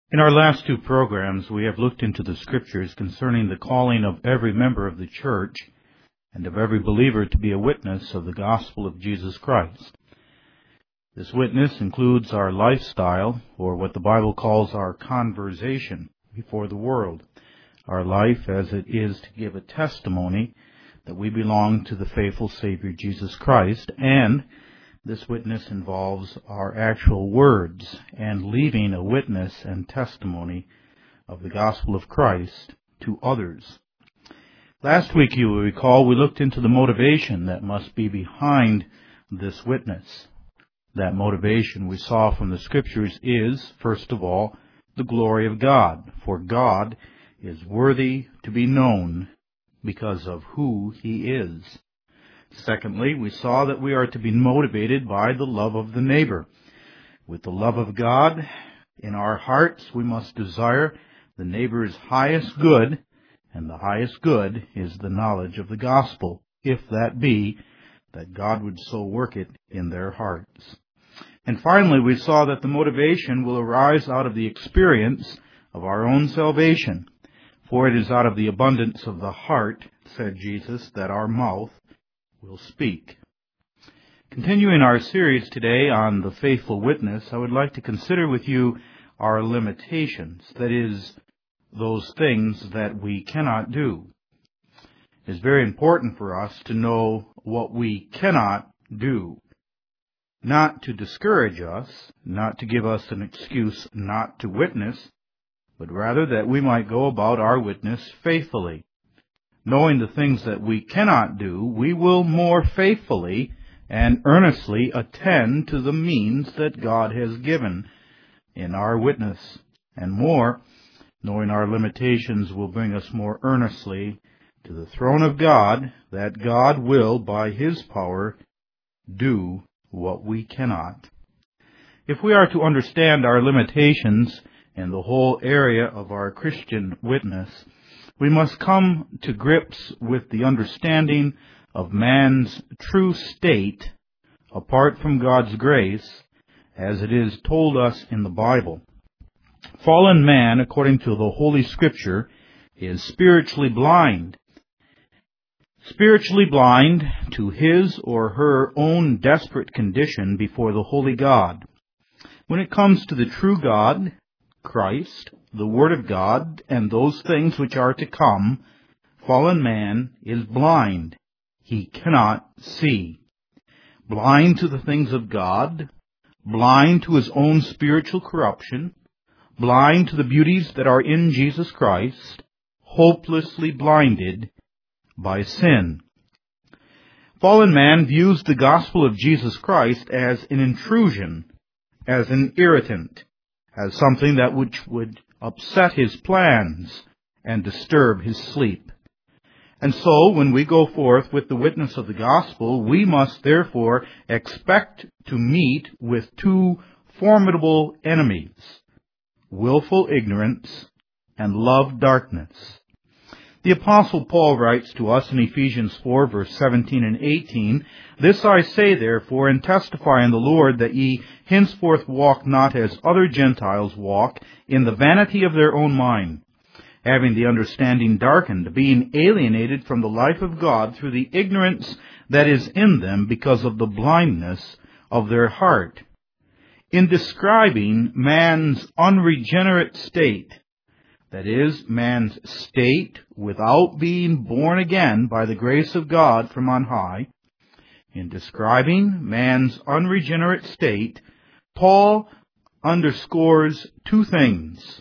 In our last two programs, we have looked into the Scriptures concerning the calling of every member of the church and of every believer to be a witness of the gospel of Jesus Christ. This witness includes our lifestyle, or what the Bible calls our conversation before the world, our life as it is to give a testimony that we belong to the faithful Savior Jesus Christ, and this witness involves our actual words and leaving a witness and testimony of the gospel of Christ to others. Last week, you will recall, we looked into the motivation that must be behind this witness. That motivation we saw from the Scriptures is, first of all, the glory of God, for God is worthy to be known because of who He is. Secondly, we saw that we are to be motivated by the love of the neighbor. With the love of God in our hearts, we must desire the neighbor's highest good, and the highest good is the knowledge of the gospel, if that be that God would so work it in their hearts. And finally, we saw that the motivation will arise out of the experience of our own salvation. For it is out of the abundance of the heart, said Jesus, that our mouth will speak. Continuing our series today on the faithful witness, I would like to consider with you our limitations, that is, those things that we cannot do. It is very important for us to know what we cannot do, not to discourage us, not to give us an excuse not to witness, but rather that we might go about our witness faithfully. Knowing the things that we cannot do, we will more faithfully and earnestly attend to the means that God has given in our witness. And more, knowing our limitations will bring us more earnestly to the throne of God, that God will, by His power, do what we cannot. If we are to understand our limitations in the whole area of our Christian witness, we must come to grips with the understanding of man's true state apart from God's grace, as it is told us in the Bible. Fallen man, according to the Holy Scripture, is spiritually blind. Spiritually blind to his or her own desperate condition before the holy God. When it comes to the true God, Christ, the Word of God, and those things which are to come, fallen man is blind. He cannot see. Blind to the things of God, blind to his own spiritual corruption, blind to the beauties that are in Jesus Christ, hopelessly blinded by sin. Fallen man views the gospel of Jesus Christ as an intrusion, as an irritant, as something that which would upset his plans and disturb his sleep. And so, when we go forth with the witness of the gospel, we must therefore expect to meet with two formidable enemies, willful ignorance and love darkness. The Apostle Paul writes to us in Ephesians 4, verse 17 and 18, "This I say therefore, and testify in the Lord, that ye henceforth walk not as other Gentiles walk, in the vanity of their own mind, having the understanding darkened, being alienated from the life of God through the ignorance that is in them because of the blindness of their heart." In describing man's unregenerate state, that is, man's state without being born again by the grace of God from on high, in describing man's unregenerate state, Paul underscores two things.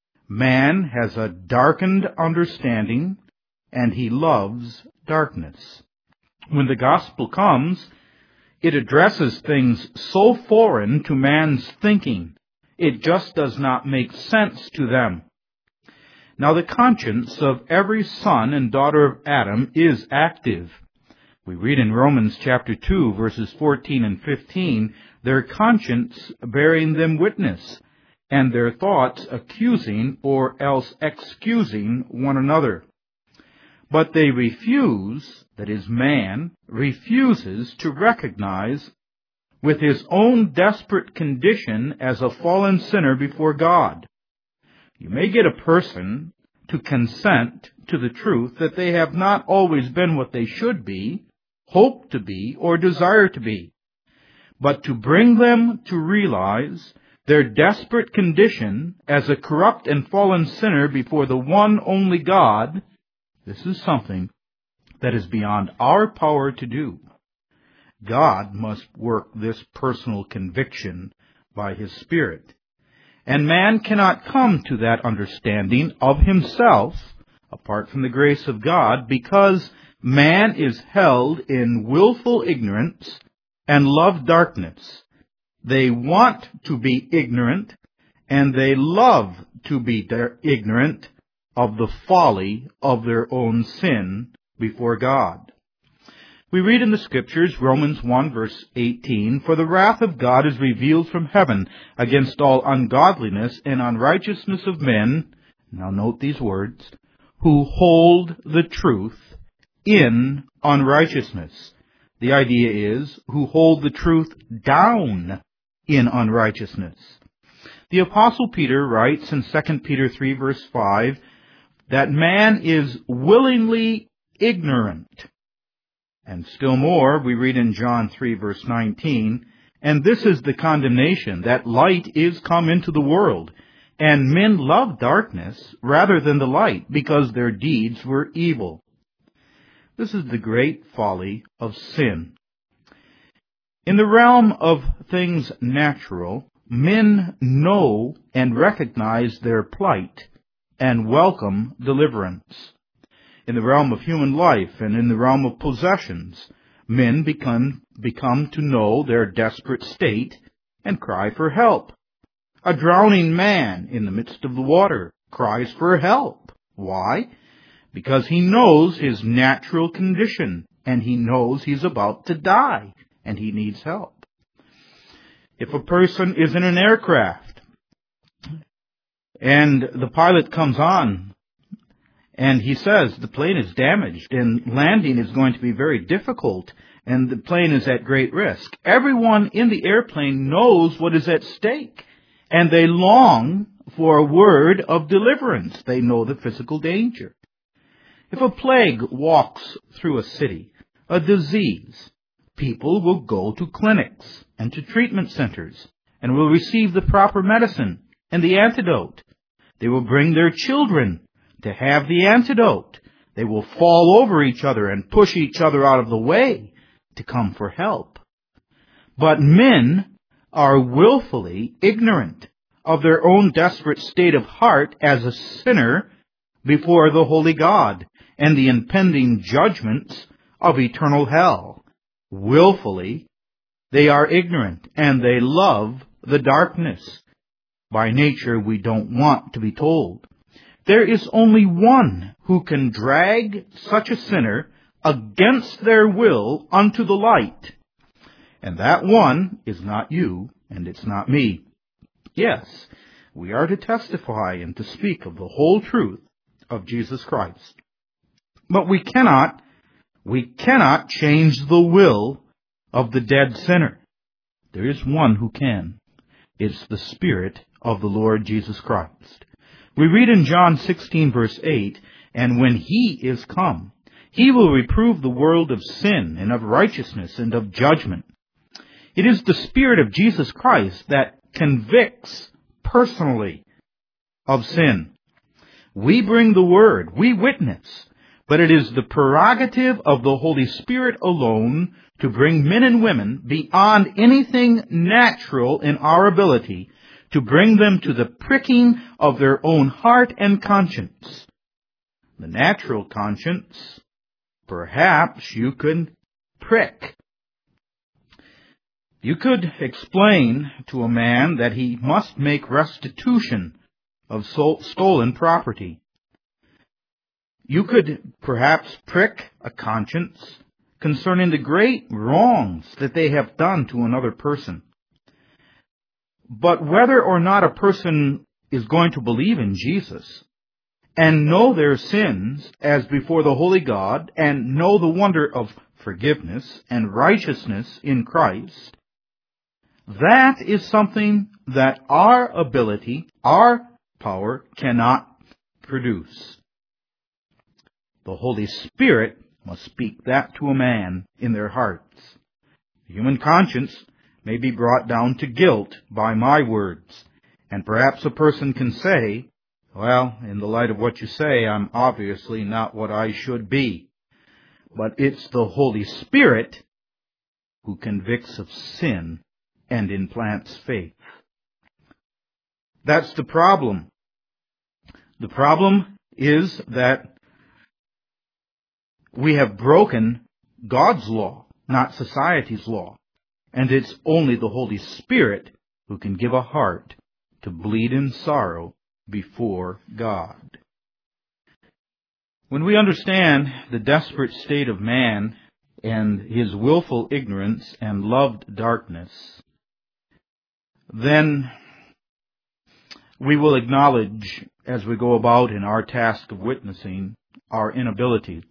Man has a darkened understanding, and he loves darkness. When the gospel comes, it addresses things so foreign to man's thinking, it just does not make sense to them. Now the conscience of every son and daughter of Adam is active. We read in Romans chapter 2, verses 14 and 15, their conscience bearing them witness, and their thoughts accusing or else excusing one another. But they refuse, that is, man refuses to recognize with his own desperate condition as a fallen sinner before God. You may get a person to consent to the truth that they have not always been what they should be, hope to be, or desire to be. But to bring them to realize their desperate condition as a corrupt and fallen sinner before the one only God, this is something that is beyond our power to do. God must work this personal conviction by His Spirit. And man cannot come to that understanding of himself apart from the grace of God, because man is held in willful ignorance and love darkness. They want to be ignorant, and they love to be ignorant of the folly of their own sin before God. We read in the Scriptures, Romans 1 verse 18, "For the wrath of God is revealed from heaven against all ungodliness and unrighteousness of men," now note these words, "who hold the truth in unrighteousness." The idea is, who hold the truth down in unrighteousness. The Apostle Peter writes in 2 Peter 3 verse 5 that man is willingly ignorant. And still more, we read in John 3 verse 19, "And this is the condemnation, that light is come into the world, and men love darkness rather than the light, because their deeds were evil." This is the great folly of sin. In the realm of things natural, men know and recognize their plight and welcome deliverance. In the realm of human life and in the realm of possessions, men become to know their desperate state and cry for help. A drowning man in the midst of the water cries for help. Why? Because he knows his natural condition, and he knows he's about to die, and he needs help. If a person is in an aircraft, and the pilot comes on, and he says the plane is damaged, and landing is going to be very difficult, and the plane is at great risk, everyone in the airplane knows what is at stake, and they long for a word of deliverance. They know the physical danger. If a plague walks through a city, a disease, people will go to clinics and to treatment centers and will receive the proper medicine and the antidote. They will bring their children to have the antidote. They will fall over each other and push each other out of the way to come for help. But men are willfully ignorant of their own desperate state of heart as a sinner before the holy God and the impending judgments of eternal hell. Willfully, they are ignorant, and they love the darkness. By nature, we don't want to be told. There is only one who can drag such a sinner against their will unto the light. And that one is not you, and it's not me. Yes, we are to testify and to speak of the whole truth of Jesus Christ. But we cannot change the will of the dead sinner. There is one who can. It's the Spirit of the Lord Jesus Christ. We read in John 16 verse 8, "And when He is come, He will reprove the world of sin and of righteousness and of judgment." It is the Spirit of Jesus Christ that convicts personally of sin. We bring the word, we witness, but it is the prerogative of the Holy Spirit alone to bring men and women beyond anything natural in our ability, to bring them to the pricking of their own heart and conscience. The natural conscience, perhaps you could prick. You could explain to a man that he must make restitution of stolen property. You could perhaps prick a conscience concerning the great wrongs that they have done to another person. But whether or not a person is going to believe in Jesus and know their sins as before the holy God and know the wonder of forgiveness and righteousness in Christ, that is something that our ability, our power cannot produce. The Holy Spirit must speak that to a man in their hearts. The human conscience may be brought down to guilt by my words, and perhaps a person can say, well, in the light of what you say, I'm obviously not what I should be. But it's the Holy Spirit who convicts of sin and implants faith. That's the problem. The problem is that we have broken God's law, not society's law. And it's only the Holy Spirit who can give a heart to bleed in sorrow before God. When we understand the desperate state of man and his willful ignorance and loved darkness, then we will acknowledge, as we go about in our task of witnessing, our inabilities.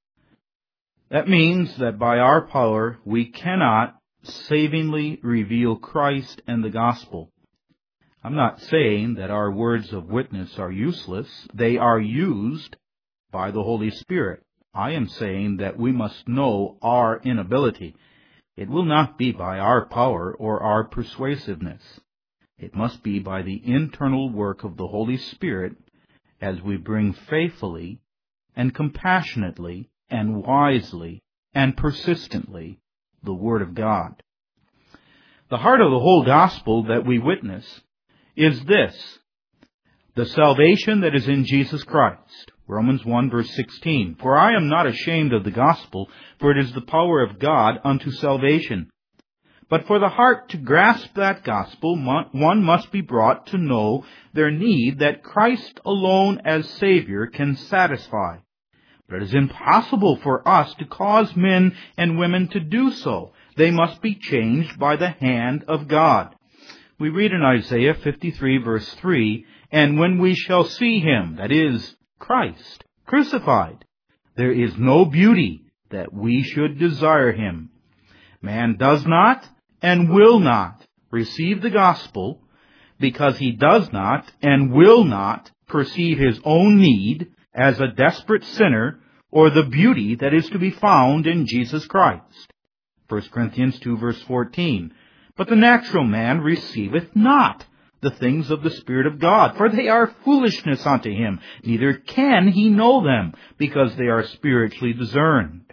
That means that by our power we cannot savingly reveal Christ and the gospel. I'm not saying that our words of witness are useless. They are used by the Holy Spirit. I am saying that we must know our inability. It will not be by our power or our persuasiveness. It must be by the internal work of the Holy Spirit as we bring faithfully and compassionately and wisely and persistently the Word of God. The heart of the whole gospel that we witness is this: the salvation that is in Jesus Christ. Romans 1 verse 16. For I am not ashamed of the gospel, for it is the power of God unto salvation. But for the heart to grasp that gospel, one must be brought to know their need that Christ alone as Savior can satisfy. But it is impossible for us to cause men and women to do so. They must be changed by the hand of God. We read in Isaiah 53 verse 3, and when we shall see Him, that is, Christ, crucified, there is no beauty that we should desire Him. Man does not and will not receive the gospel because he does not and will not perceive his own need as a desperate sinner or the beauty that is to be found in Jesus Christ. 1 Corinthians 2 verse 14. But the natural man receiveth not the things of the Spirit of God, for they are foolishness unto him, neither can he know them, because they are spiritually discerned.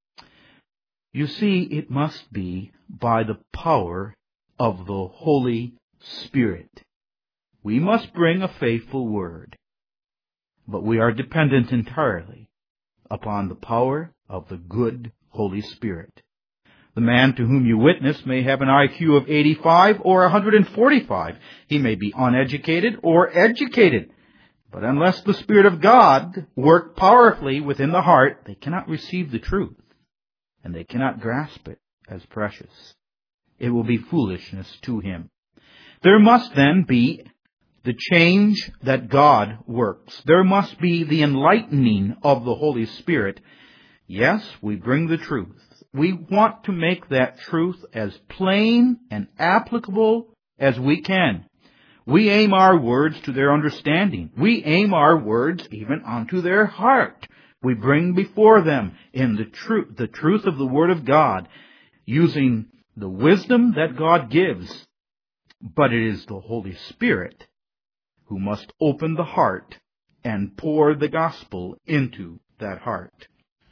You see, it must be by the power of the Holy Spirit. We must bring a faithful word, but we are dependent entirely upon the power of the good Holy Spirit. The man to whom you witness may have an IQ of 85 or 145. He may be uneducated or educated. But unless the Spirit of God work powerfully within the heart, they cannot receive the truth, and they cannot grasp it as precious. It will be foolishness to him. There must then be the change that God works. There must be the enlightening of the Holy Spirit. Yes, we bring the truth. We want to make that truth as plain and applicable as we can. We aim our words to their understanding. We aim our words even unto their heart. We bring before them in the truth of the Word of God, using the wisdom that God gives. But it is the Holy Spirit who must open the heart and pour the gospel into that heart.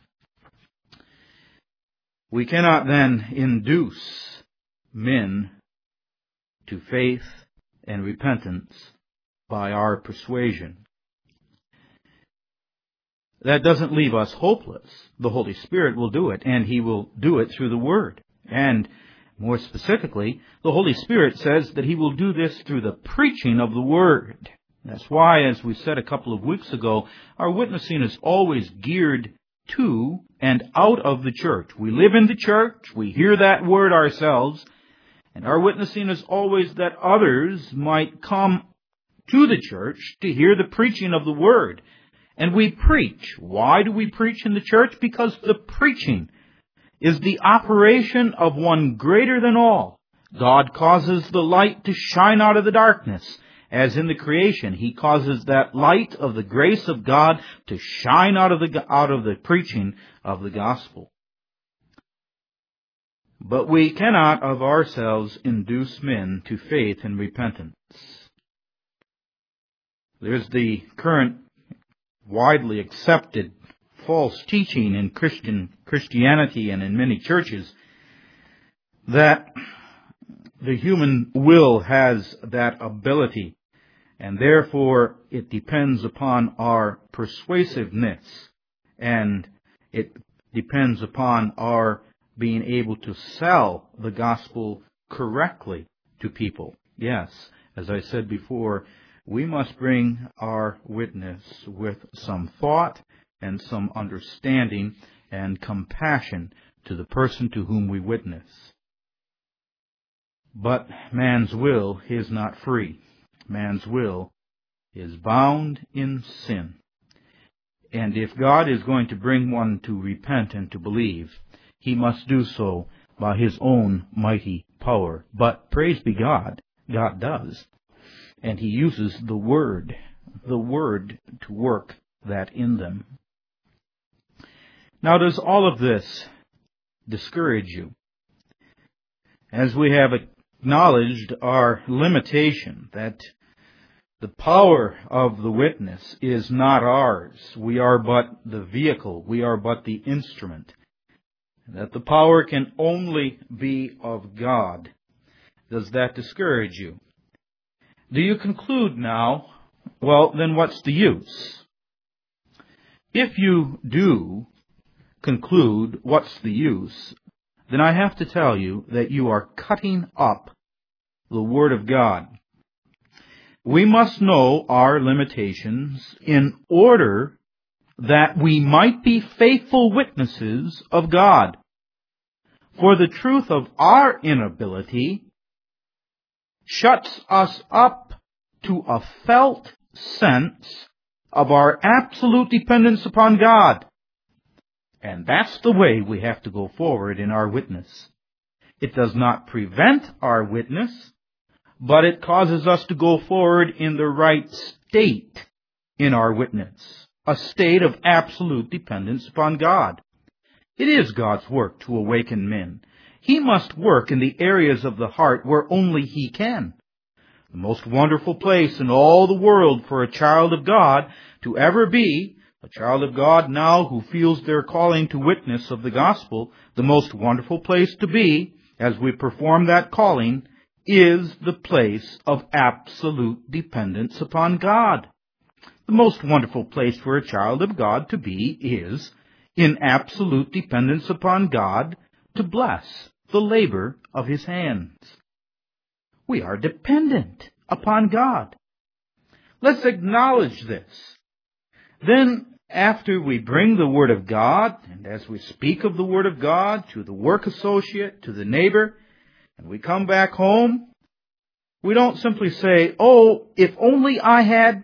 We cannot then induce men to faith and repentance by our persuasion. That doesn't leave us hopeless. The Holy Spirit will do it, and He will do it through the Word. And more specifically, the Holy Spirit says that He will do this through the preaching of the Word. That's why, as we said a couple of weeks ago, our witnessing is always geared to and out of the church. We live in the church, we hear that Word ourselves, and our witnessing is always that others might come to the church to hear the preaching of the Word. And we preach. Why do we preach in the church? Because the preaching is the operation of one greater than all. God causes the light to shine out of the darkness, as in the creation, He causes that light of the grace of God to shine out of the preaching of the gospel. But we cannot of ourselves induce men to faith and repentance. There's the current widely accepted false teaching in Christianity and in many churches that the human will has that ability, and therefore it depends upon our persuasiveness, and it depends upon our being able to sell the gospel correctly to people. Yes, as I said before, we must bring our witness with some thought and some understanding and compassion to the person to whom we witness. But man's will is not free. Man's will is bound in sin. And if God is going to bring one to repent and to believe, He must do so by His own mighty power. But praise be God, God does. And He uses the Word to work that in them. Now, does all of this discourage you? As we have acknowledged our limitation, that the power of the witness is not ours. We are but the vehicle. We are but the instrument. That the power can only be of God. Does that discourage you? Do you conclude now, well, then what's the use? If you do conclude, what's the use, then I have to tell you that you are cutting up the Word of God. We must know our limitations in order that we might be faithful witnesses of God. For the truth of our inability shuts us up to a felt sense of our absolute dependence upon God. And that's the way we have to go forward in our witness. It does not prevent our witness, but it causes us to go forward in the right state in our witness, a state of absolute dependence upon God. It is God's work to awaken men. He must work in the areas of the heart where only He can. The most wonderful place in all the world for a child of God to ever be, a child of God now who feels their calling to witness of the gospel, the most wonderful place to be as we perform that calling is the place of absolute dependence upon God. The most wonderful place for a child of God to be is in absolute dependence upon God to bless the labor of His hands. We are dependent upon God. Let's acknowledge this. Then, after we bring the Word of God, and as we speak of the Word of God to the work associate, to the neighbor, and we come back home, we don't simply say, oh, if only I...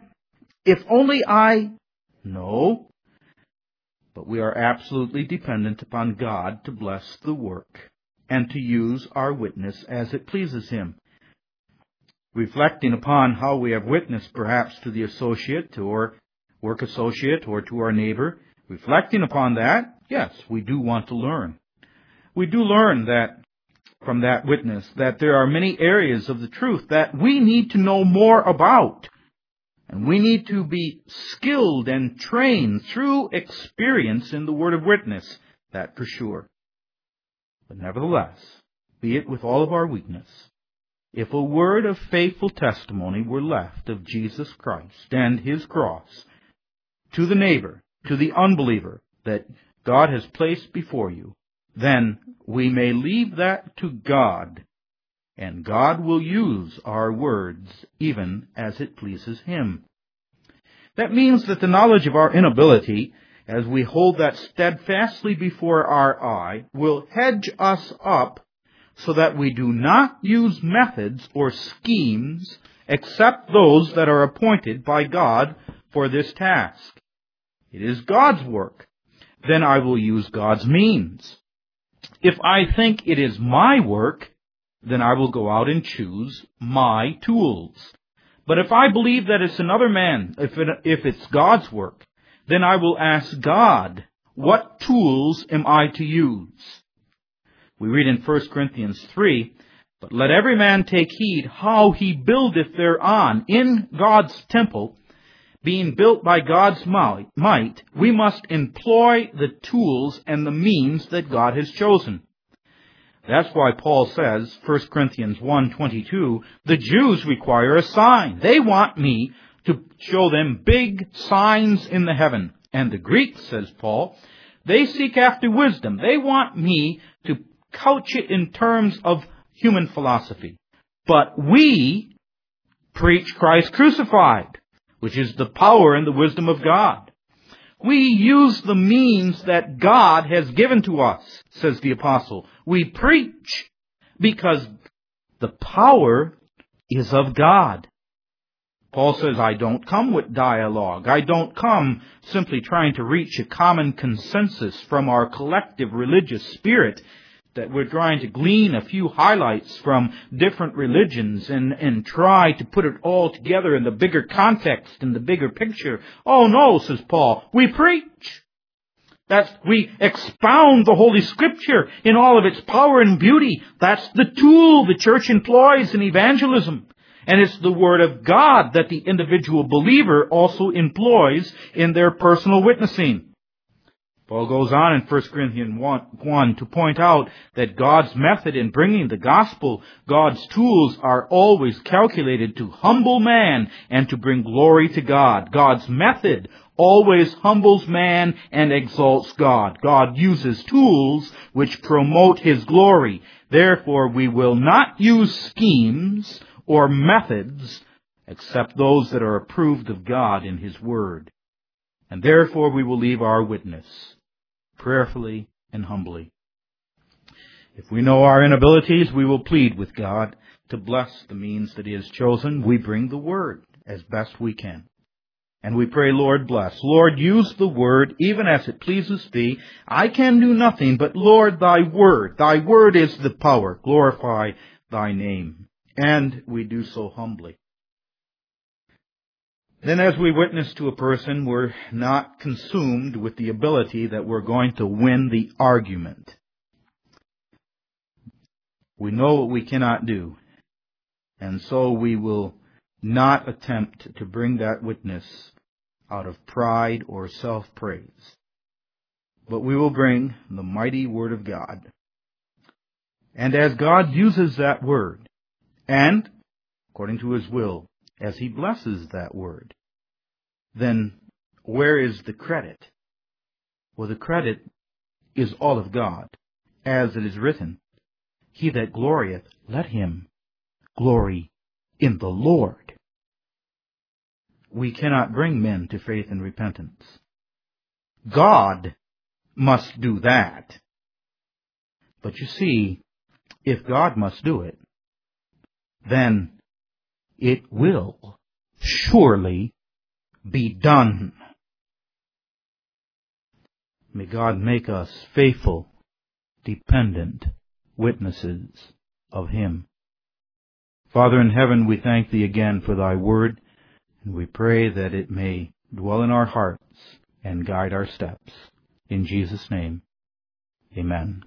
No. But we are absolutely dependent upon God to bless the work and to use our witness as it pleases Him. Reflecting upon how we have witnessed perhaps to the associate or work associate or to our neighbor, reflecting upon that, yes, we do want to learn. We do learn that from that witness that there are many areas of the truth that we need to know more about. And we need to be skilled and trained through experience in the word of witness, that for sure. But nevertheless, be it with all of our weakness, if a word of faithful testimony were left of Jesus Christ and His cross to the neighbor, to the unbeliever that God has placed before you, then we may leave that to God, and God will use our words even as it pleases Him. That means that the knowledge of our inability, as we hold that steadfastly before our eye, will hedge us up so that we do not use methods or schemes except those that are appointed by God for this task. It is God's work. Then I will use God's means. If I think it is my work, then I will go out and choose my tools. But if I believe that it's another man, if it's God's work, then I will ask God, what tools am I to use? We read in 1 Corinthians 3, but let every man take heed how he buildeth thereon in God's temple, being built by God's might, we must employ the tools and the means that God has chosen. That's why Paul says, 1 Corinthians 1:22, the Jews require a sign. They want me to show them big signs in the heaven. And the Greeks, says Paul, they seek after wisdom. They want me to couch it in terms of human philosophy. But we preach Christ crucified, which is the power and the wisdom of God. We use the means that God has given to us, says the apostle. We preach because the power is of God. Paul says, I don't come with dialogue. I don't come simply trying to reach a common consensus from our collective religious spirit, that we're trying to glean a few highlights from different religions and try to put it all together in the bigger context, in the bigger picture. Oh no, says Paul, we preach. We expound the Holy Scripture in all of its power and beauty. That's the tool the church employs in evangelism. And it's the Word of God that the individual believer also employs in their personal witnessing. Paul goes on in 1 Corinthians 1 to point out that God's method in bringing the gospel, God's tools are always calculated to humble man and to bring glory to God. God's method always humbles man and exalts God. God uses tools which promote His glory. Therefore, we will not use schemes or methods except those that are approved of God in His Word. And therefore, we will leave our witness prayerfully and humbly. If we know our inabilities, we will plead with God to bless the means that He has chosen. We bring the Word as best we can. And we pray, Lord, bless. Lord, use the Word even as it pleases Thee. I can do nothing, but Lord, Thy Word is the power. Glorify Thy name. And we do so humbly. Then as we witness to a person, we're not consumed with the ability that we're going to win the argument. We know what we cannot do, and so we will not attempt to bring that witness out of pride or self-praise. But we will bring the mighty Word of God. And as God uses that Word, and according to His will, as He blesses that Word, then where is the credit? Well, the credit is all of God, as it is written, He that glorieth, let him glory in the Lord. We cannot bring men to faith and repentance. God must do that. But you see, if God must do it, then it will surely be done. May God make us faithful, dependent witnesses of Him. Father in heaven, we thank Thee again for Thy Word, and we pray that it may dwell in our hearts and guide our steps. In Jesus' name, amen.